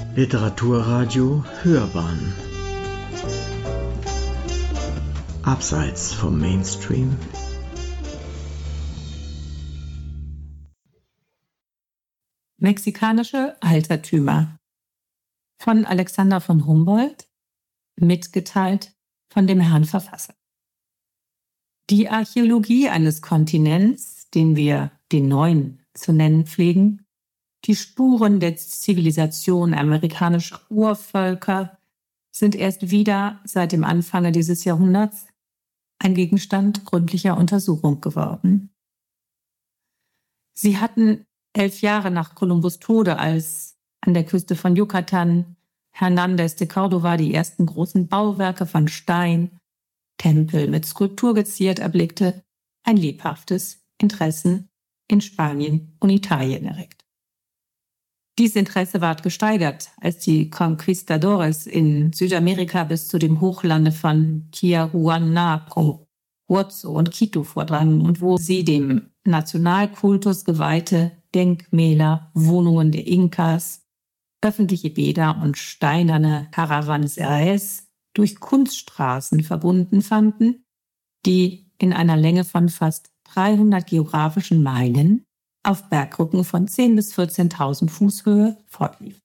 Literaturradio Hörbahn Abseits vom Mainstream. Mexikanische Altertümer von Alexander von Humboldt, mitgeteilt von dem Herrn Verfasser. Die Archäologie eines Kontinents, den wir den Neuen zu nennen pflegen, die Spuren der Zivilisation amerikanischer Urvölker sind erst wieder seit dem Anfange dieses Jahrhunderts ein Gegenstand gründlicher Untersuchung geworden. Sie hatten 11 Jahre nach Kolumbus' Tode, als an der Küste von Yucatan Hernández de Córdoba die ersten großen Bauwerke von Stein, Tempel mit Skulptur geziert erblickte, ein lebhaftes Interesse in Spanien und Italien erregt. Dieses Interesse ward gesteigert, als die Conquistadores in Südamerika bis zu dem Hochlande von Tiahuanaco, Huazo und Quito vordrangen und wo sie dem Nationalkultus geweihte Denkmäler, Wohnungen der Inkas, öffentliche Bäder und steinerne Karawanserais durch Kunststraßen verbunden fanden, die in einer Länge von fast 300 geografischen Meilen auf Bergrücken von 10.000 bis 14.000 Fuß Höhe fortliefen.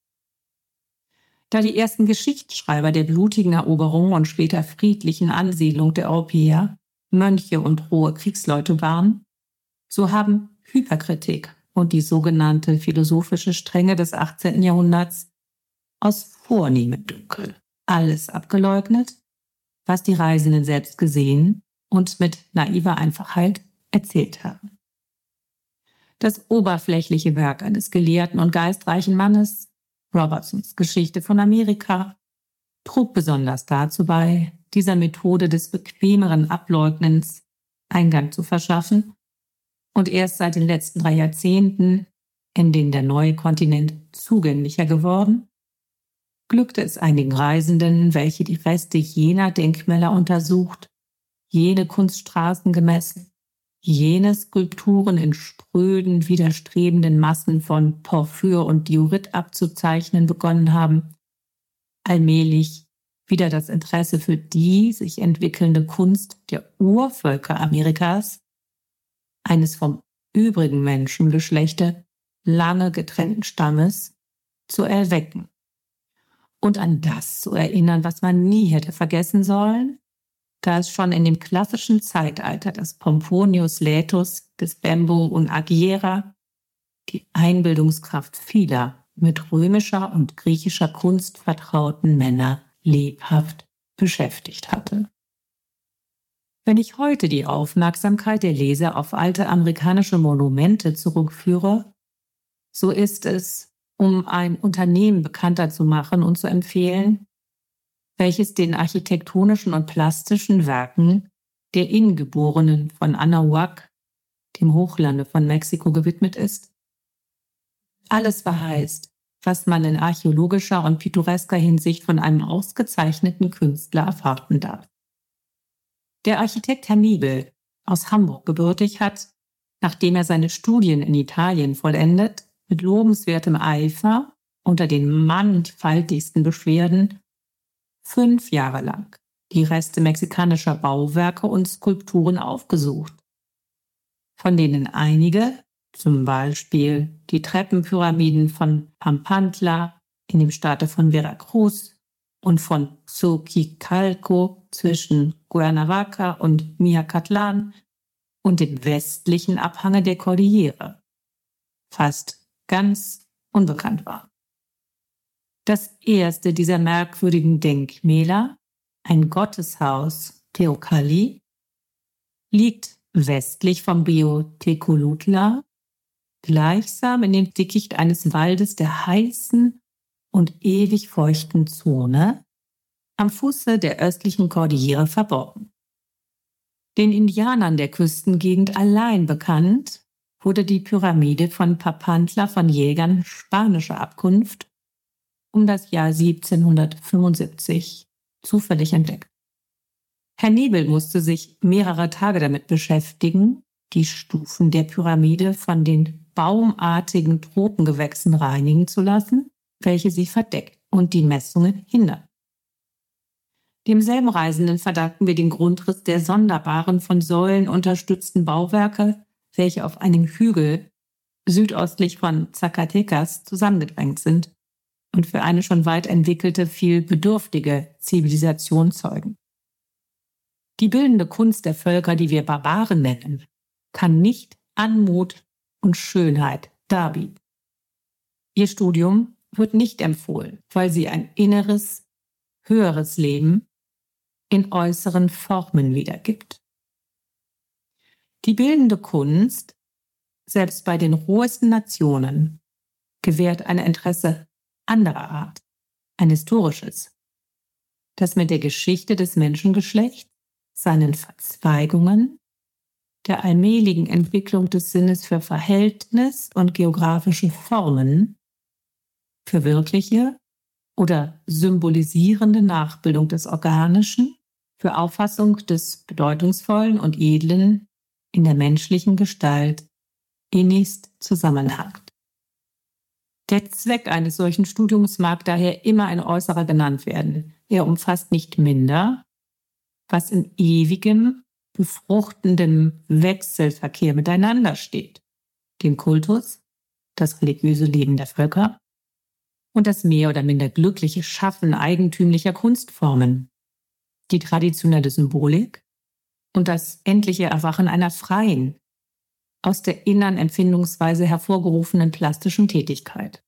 Da die ersten Geschichtsschreiber der blutigen Eroberung und später friedlichen Ansiedlung der Europäer Mönche und rohe Kriegsleute waren, so haben Hyperkritik und die sogenannte philosophische Strenge des 18. Jahrhunderts aus vornehmem Dünkel alles abgeleugnet, was die Reisenden selbst gesehen und mit naiver Einfachheit erzählt haben. Das oberflächliche Werk eines gelehrten und geistreichen Mannes, Robertsons Geschichte von Amerika, trug besonders dazu bei, dieser Methode des bequemeren Ableugnens Eingang zu verschaffen und erst seit den letzten 3 Jahrzehnten, in denen der neue Kontinent zugänglicher geworden, glückte es einigen Reisenden, welche die Reste jener Denkmäler untersucht, jene Kunststraßen gemessen, jene Skulpturen in spröden, widerstrebenden Massen von Porphyr und Diorit abzuzeichnen begonnen haben, allmählich wieder das Interesse für die sich entwickelnde Kunst der Urvölker Amerikas, eines vom übrigen Menschengeschlechte lange getrennten Stammes, zu erwecken und an das zu erinnern, was man nie hätte vergessen sollen, da es schon in dem klassischen Zeitalter des Pomponius Laetus, des Bembo und Aguilera die Einbildungskraft vieler mit römischer und griechischer Kunst vertrauten Männer lebhaft beschäftigt hatte. Wenn ich heute die Aufmerksamkeit der Leser auf alte amerikanische Monumente zurückführe, so ist es, um ein Unternehmen bekannter zu machen und zu empfehlen, welches den architektonischen und plastischen Werken der Ingeborenen von Anahuac, dem Hochlande von Mexiko, gewidmet ist. Alles verheißt, was man in archäologischer und pittoresker Hinsicht von einem ausgezeichneten Künstler erwarten darf. Der Architekt Herr Niebel, aus Hamburg gebürtig, hat, nachdem er seine Studien in Italien vollendet, mit lobenswertem Eifer unter den mannigfaltigsten Beschwerden 5 Jahre lang die Reste mexikanischer Bauwerke und Skulpturen aufgesucht, von denen einige, zum Beispiel die Treppenpyramiden von Pampantla in dem Staate von Veracruz und von Xochicalco zwischen Cuernavaca und Miacatlán und dem westlichen Abhange der Kordillere, fast ganz unbekannt war. Das erste dieser merkwürdigen Denkmäler, ein Gotteshaus Teocalli, liegt westlich vom Rio Tecolutla, gleichsam in dem Dickicht eines Waldes der heißen und ewig feuchten Zone, am Fuße der östlichen Kordillere verborgen. Den Indianern der Küstengegend allein bekannt wurde die Pyramide von Papantla von Jägern spanischer Abkunft um das Jahr 1775 zufällig entdeckt. Herr Niebel musste sich mehrere Tage damit beschäftigen, die Stufen der Pyramide von den baumartigen Tropengewächsen reinigen zu lassen, welche sie verdeckt und die Messungen hindert. Demselben Reisenden verdanken wir den Grundriss der sonderbaren, von Säulen unterstützten Bauwerke, welche auf einem Hügel südöstlich von Zacatecas zusammengedrängt sind und für eine schon weit entwickelte, viel bedürftige Zivilisation zeugen. Die bildende Kunst der Völker, die wir Barbaren nennen, kann nicht Anmut und Schönheit darbieten. Ihr Studium wird nicht empfohlen, weil sie ein inneres, höheres Leben in äußeren Formen wiedergibt. Die bildende Kunst, selbst bei den rohesten Nationen, gewährt ein Interesse anderer Art, ein historisches, das mit der Geschichte des Menschengeschlechts, seinen Verzweigungen, der allmähligen Entwicklung des Sinnes für Verhältnis und geografische Formen, für wirkliche oder symbolisierende Nachbildung des Organischen, für Auffassung des Bedeutungsvollen und Edlen in der menschlichen Gestalt innigst zusammenhängt. Der Zweck eines solchen Studiums mag daher immer ein äußerer genannt werden. Er umfasst nicht minder, was in ewigem, befruchtendem Wechselverkehr miteinander steht, den Kultus, das religiöse Leben der Völker und das mehr oder minder glückliche Schaffen eigentümlicher Kunstformen, die traditionelle Symbolik und das endliche Erwachen einer freien, aus der inneren Empfindungsweise hervorgerufenen plastischen Tätigkeit.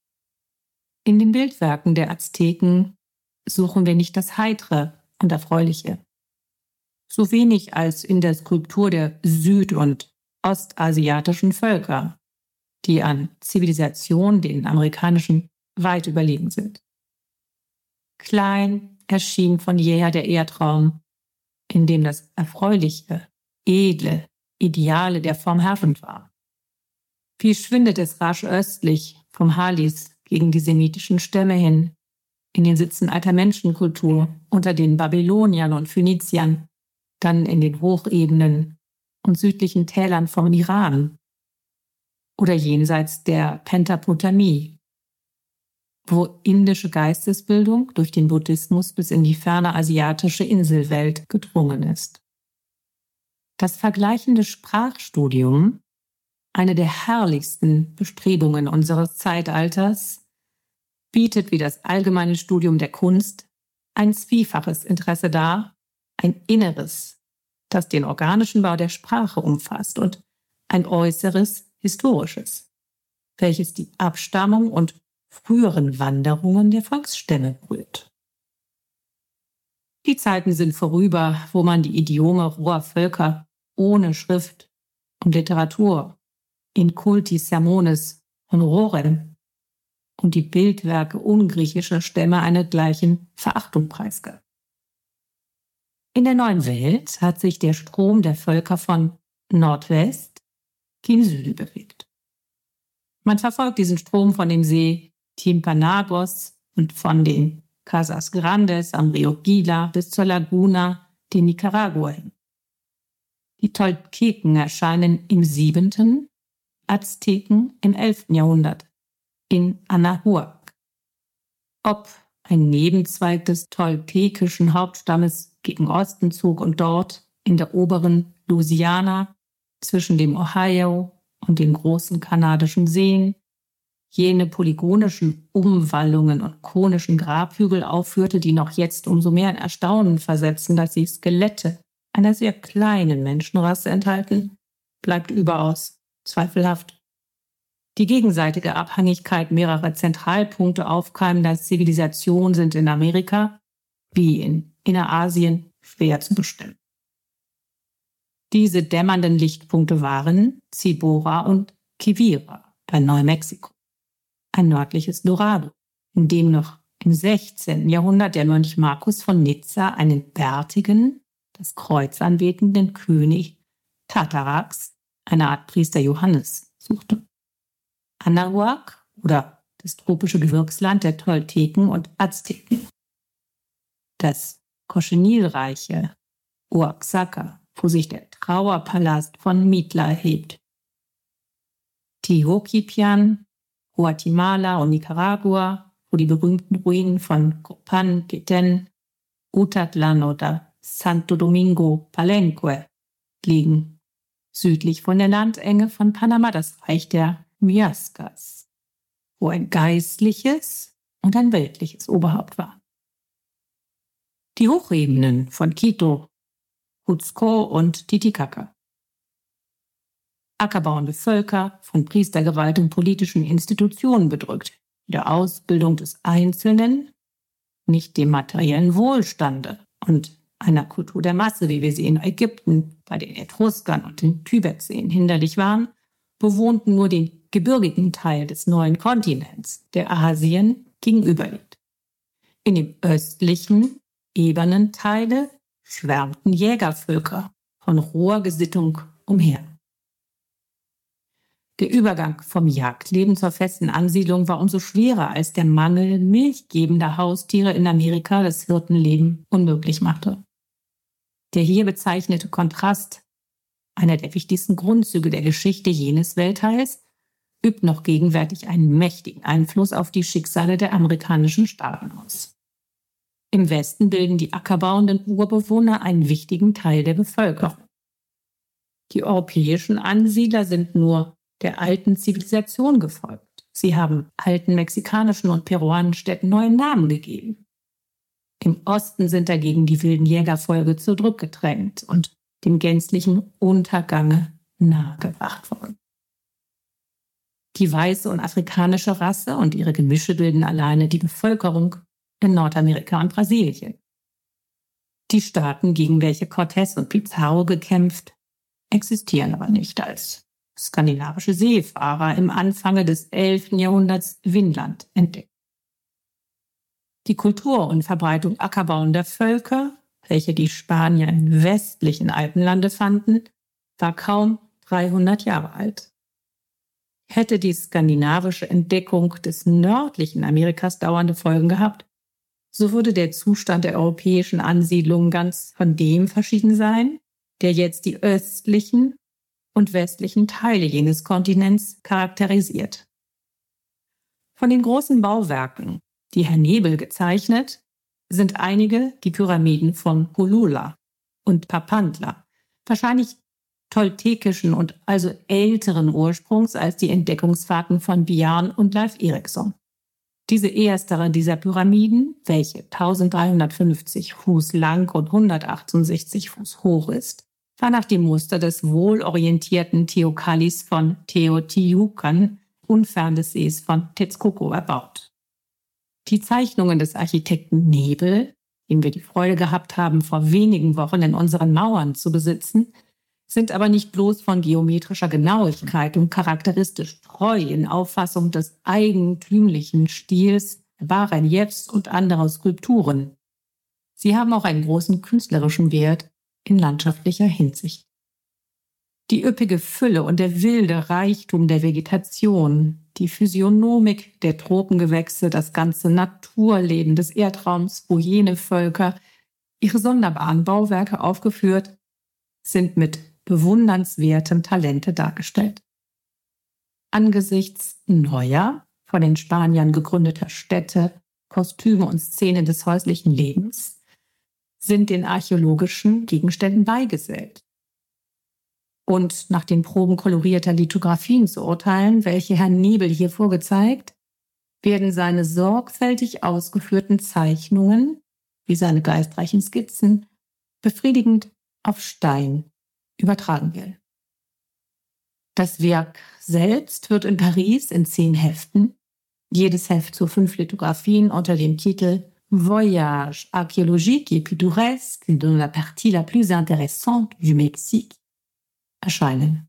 In den Bildwerken der Azteken suchen wir nicht das Heitere und Erfreuliche, so wenig als in der Skulptur der süd- und ostasiatischen Völker, die an Zivilisation den amerikanischen weit überlegen sind. Klein erschien von jeher der Erdraum, in dem das Erfreuliche, Edle, Ideale der Form herrschend war. Wie schwindet es rasch östlich vom Halis gegen die semitischen Stämme hin, in den Sitzen alter Menschenkultur unter den Babyloniern und Phöniziern, dann in den Hochebenen und südlichen Tälern vom Iran oder jenseits der Pentapotamie, wo indische Geistesbildung durch den Buddhismus bis in die ferne asiatische Inselwelt gedrungen ist. Das vergleichende Sprachstudium, eine der herrlichsten Bestrebungen unseres Zeitalters, bietet wie das allgemeine Studium der Kunst ein zwiefaches Interesse dar, ein inneres, das den organischen Bau der Sprache umfasst, und ein äußeres, historisches, welches die Abstammung und früheren Wanderungen der Volksstämme berührt. Die Zeiten sind vorüber, wo man die Idiome roher Völker ohne Schrift und Literatur in Culti Sermones Honorem und die Bildwerke ungriechischer Stämme einer gleichen Verachtung preisgab. In der neuen Welt hat sich der Strom der Völker von Nordwest gen Süden bewegt. Man verfolgt diesen Strom von dem See Timpanagos und von den Casas Grandes am Rio Gila bis zur Laguna de Nicaragua hin. Die Tolteken erscheinen im 7., Azteken im 11. Jahrhundert in Anahuac. Ob ein Nebenzweig des toltekischen Hauptstammes gegen Osten zog und dort in der oberen Louisiana zwischen dem Ohio und den großen kanadischen Seen jene polygonischen Umwallungen und konischen Grabhügel aufführte, die noch jetzt umso mehr in Erstaunen versetzen, dass sie Skelette einer sehr kleinen Menschenrasse enthalten, bleibt überaus zweifelhaft. Die gegenseitige Abhängigkeit mehrerer Zentralpunkte aufkeimender Zivilisation sind in Amerika wie in Innerasien schwer zu bestimmen. Diese dämmernden Lichtpunkte waren Cibola und Quivira bei Neumexiko, ein nördliches Dorado, in dem noch im 16. Jahrhundert der Mönch Markus von Nizza einen bärtigen, das Kreuz anbetenden König Tatarax, eine Art Priester Johannes, suchte. Anahuac oder das tropische Gebirgsland der Tolteken und Azteken. Das Cochenilreiche Oaxaca, wo sich der Trauerpalast von Mitla erhebt. Teotihuacan Guatemala und Nicaragua, wo die berühmten Ruinen von Copán, Petén, Utatlán oder Santo Domingo, Palenque liegen. Südlich von der Landenge von Panama das Reich der Muiscas, wo ein geistliches und ein weltliches Oberhaupt war. Die Hochebenen von Quito, Cuzco und Titicaca. Ackerbauende Völker, von Priestergewalt und politischen Institutionen bedrückt, der Ausbildung des Einzelnen, nicht dem materiellen Wohlstande und einer Kultur der Masse, wie wir sie in Ägypten bei den Etruskern und den Tibetseen hinderlich waren, bewohnten nur den gebirgigen Teil des neuen Kontinents, der Asien gegenüberliegt. In dem östlichen, ebenen Teile schwärmten Jägervölker von roher Gesittung umher. Der Übergang vom Jagdleben zur festen Ansiedlung war umso schwerer, als der Mangel milchgebender Haustiere in Amerika das Hirtenleben unmöglich machte. Der hier bezeichnete Kontrast, einer der wichtigsten Grundzüge der Geschichte jenes Weltteils, übt noch gegenwärtig einen mächtigen Einfluss auf die Schicksale der amerikanischen Staaten aus. Im Westen bilden die ackerbauenden Urbewohner einen wichtigen Teil der Bevölkerung. Die europäischen Ansiedler sind nur der alten Zivilisation gefolgt. Sie haben alten mexikanischen und peruanischen Städten neue Namen gegeben. Im Osten sind dagegen die wilden Jägervolke zurückgedrängt und dem gänzlichen Untergange nahegebracht worden. Die weiße und afrikanische Rasse und ihre Gemische bilden alleine die Bevölkerung in Nordamerika und Brasilien. Die Staaten, gegen welche Cortés und Pizarro gekämpft, existieren aber nicht, als skandinavische Seefahrer im Anfange des 11. Jahrhunderts Vinland entdeckten. Die Kultur und Verbreitung ackerbauender Völker, welche die Spanier im westlichen Alpenlande fanden, war kaum 300 Jahre alt. Hätte die skandinavische Entdeckung des nördlichen Amerikas dauernde Folgen gehabt, so würde der Zustand der europäischen Ansiedlungen ganz von dem verschieden sein, der jetzt die östlichen und westlichen Teile jenes Kontinents charakterisiert. Von den großen Bauwerken, die Herr Nebel gezeichnet, sind einige die Pyramiden von Hulula und Papantla, wahrscheinlich toltekischen und also älteren Ursprungs als die Entdeckungsfahrten von Bjarne und Leif Erikson. Diese erstere dieser Pyramiden, welche 1350 Fuß lang und 168 Fuß hoch ist, war nach dem Muster des wohlorientierten Teokallis von Teotihuacan unfern des Sees von Texcoco erbaut. Die Zeichnungen des Architekten Nebel, den wir die Freude gehabt haben, vor wenigen Wochen in unseren Mauern zu besitzen, sind aber nicht bloß von geometrischer Genauigkeit und charakteristisch treu in Auffassung des eigentümlichen Stils, Bas-Reliefs und anderer Skulpturen. Sie haben auch einen großen künstlerischen Wert in landschaftlicher Hinsicht. Die üppige Fülle und der wilde Reichtum der Vegetation, die Physiognomik der Tropengewächse, das ganze Naturleben des Erdraums, wo jene Völker ihre sonderbaren Bauwerke aufgeführt, sind mit bewundernswertem Talente dargestellt. Angesichts neuer, von den Spaniern gegründeter Städte, Kostüme und Szenen des häuslichen Lebens sind den archäologischen Gegenständen beigesellt. Und nach den Proben kolorierter Lithografien zu urteilen, welche Herr Nebel hier vorgezeigt, werden seine sorgfältig ausgeführten Zeichnungen, wie seine geistreichen Skizzen, befriedigend auf Stein übertragen werden. Das Werk selbst wird in Paris in 10 Heften, jedes Heft zu 5 Lithografien unter dem Titel Voyage archéologique et pittoresque dans la partie la plus intéressante du Mexique erscheinen.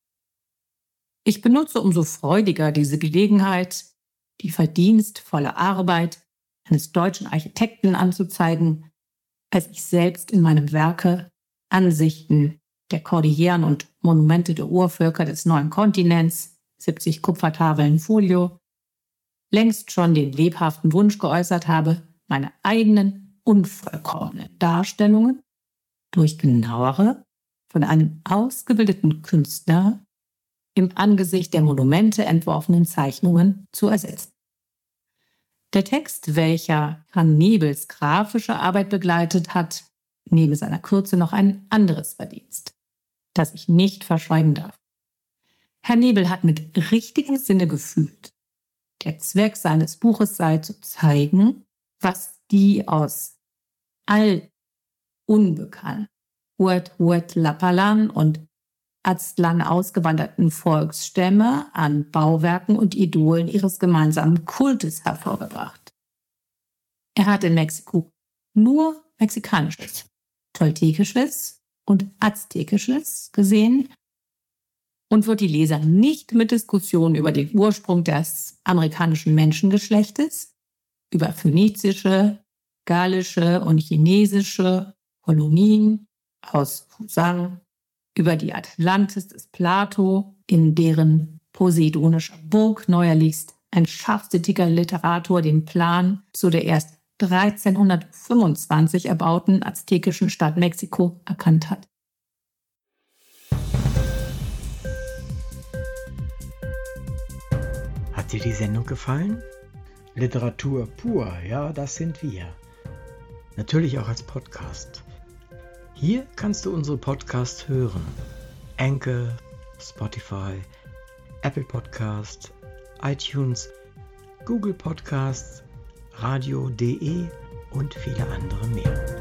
Ich benutze umso freudiger diese Gelegenheit, die verdienstvolle Arbeit eines deutschen Architekten anzuzeigen, als ich selbst in meinem Werke Ansichten der Kordilleren und Monumente der Urvölker des neuen Kontinents, 70 Kupfertafeln Folio, längst schon den lebhaften Wunsch geäußert habe, meine eigenen unvollkommenen Darstellungen durch genauere, von einem ausgebildeten Künstler im Angesicht der Monumente entworfenen Zeichnungen zu ersetzen. Der Text, welcher Herrn Nebels grafische Arbeit begleitet hat, neben seiner Kürze noch ein anderes Verdienst, das ich nicht verschweigen darf. Herr Nebel hat mit richtigem Sinne gefühlt, der Zweck seines Buches sei zu zeigen, was die aus unbekannt Huet-Huet-Lapalan und Aztlan ausgewanderten Volksstämme an Bauwerken und Idolen ihres gemeinsamen Kultes hervorgebracht. Er hat in Mexiko nur Mexikanisches, Toltekisches und Aztekisches gesehen und wird die Leser nicht mit Diskussionen über den Ursprung des amerikanischen Menschengeschlechtes, über phönizische, gallische und chinesische Kolonien aus Fusang, über die Atlantis des Plato, in deren poseidonischer Burg neuerlichst ein scharfsinniger Literator den Plan zu der erst 1325 erbauten aztekischen Stadt Mexiko erkannt hat. Hat dir die Sendung gefallen? Literatur pur, ja, das sind wir. Natürlich auch als Podcast. Hier kannst du unsere Podcasts hören. Anchor, Spotify, Apple Podcast, iTunes, Google Podcasts, radio.de und viele andere mehr.